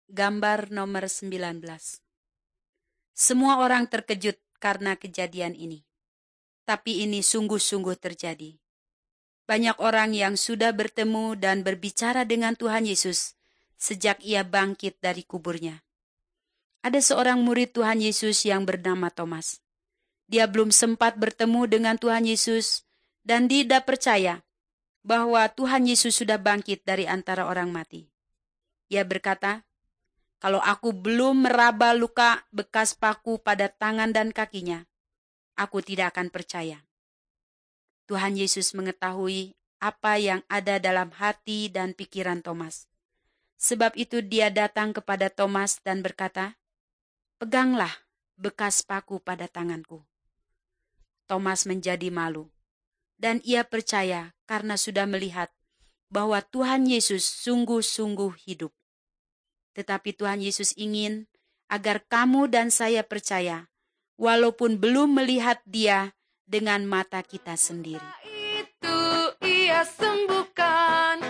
Gambar nomor 19. Semua orang terkejut karena kejadian ini. Tapi ini sungguh-sungguh terjadi. Banyak orang yang sudah bertemu dan berbicara dengan Tuhan Yesus sejak ia bangkit dari kuburnya. Ada seorang murid Tuhan Yesus yang bernama Thomas. Dia belum sempat bertemu dengan Tuhan Yesus dan tidak percaya bahwa Tuhan Yesus sudah bangkit dari antara orang mati. Ia berkata, "Kalau aku belum meraba luka bekas paku pada tangan dan kakinya, aku tidak akan percaya." Tuhan Yesus mengetahui apa yang ada dalam hati dan pikiran Thomas. Sebab itu dia datang kepada Thomas dan berkata, "Peganglah bekas paku pada tanganku." Thomas menjadi malu, dan ia percaya karena sudah melihat bahwa Tuhan Yesus sungguh-sungguh hidup. Tetapi Tuhan Yesus ingin agar kamu dan saya percaya, walaupun belum melihat Dia dengan mata kita sendiri. Itu ia sembuhkan,